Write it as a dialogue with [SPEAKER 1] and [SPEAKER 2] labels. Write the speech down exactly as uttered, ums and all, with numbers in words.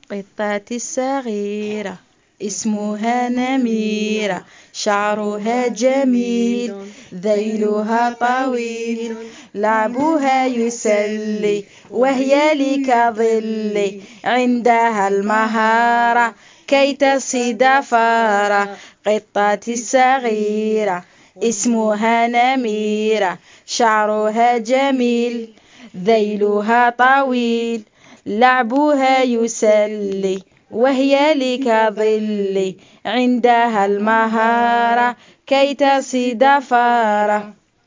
[SPEAKER 1] قطتي الصغيرة اسمها نميرة، شعرها جميل ذيلها طويل، لعبها يسلي وهي لي كظلي، عندها المهارة كي تصيد فارة. قطتي الصغيرة اسمها نميرة، شعرها جميل ذيلها طويل، لعبها يسلي وهي لي كظلي، عندها المهارة كي تصيد فارة.